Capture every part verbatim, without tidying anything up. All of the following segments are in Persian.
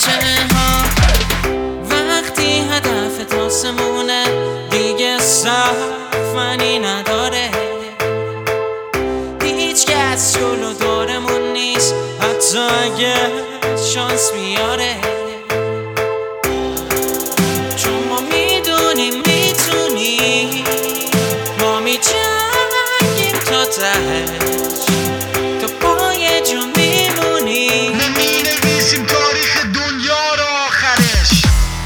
کوچه ها. وقتی هدف تاسمونه دیگه سفنی نداره، هیچ کس جلو دورمون نیست حتی اگه شانس بیاره. چون ما میدونیم میتونیم، ما میجنگیم تا تهش، تا پای جون میمونیم. نمینویسیم تاریخ دنیا رو آخرش.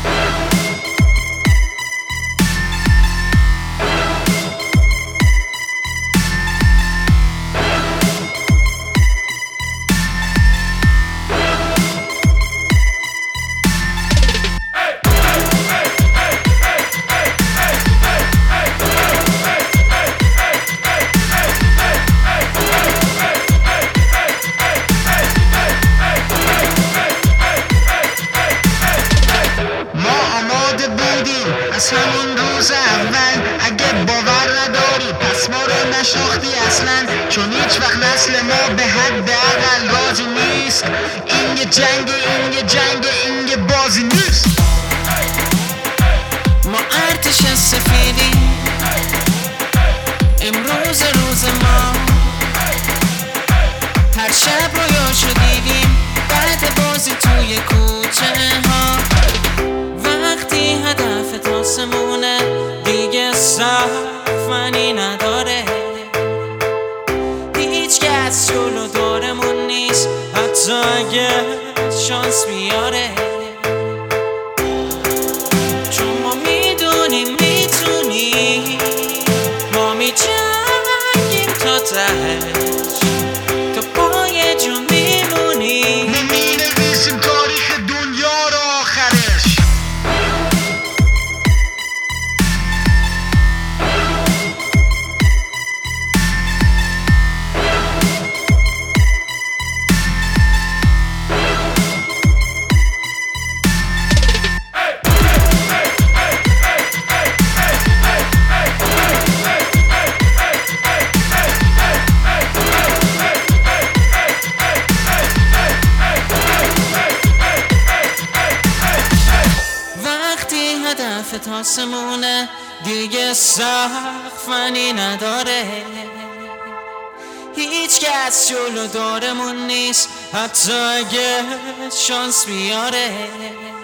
از همون روز اول اگه باور نداری پس ما رو نشناختی اصلا، چون هیچ وقت نسل ما به حد اقل راضی نیست. این یه جنگ، این یه جنگ، این یه بازی نیست. ما ارتش سفیدیم، امروز روز ما. هر شب رویاشو دیدیم بعد بازی توی کوچه ها. وقتی هدف تاسمونه دیگه سفنی نداره، هیچ کس جلو دورمون نیست حتی اگه شانس بیاره. چون ما میدونیم میتونیم، ما میجنگیم تا تهش، تا پای جون میمونیم. نمینویسیم تاریخ دنیا رو آخرش. هدف تاسمونه دیگه سقفنی نداره، هیچ کس جلو دورمون نیست حتی اگه شانس بیاره.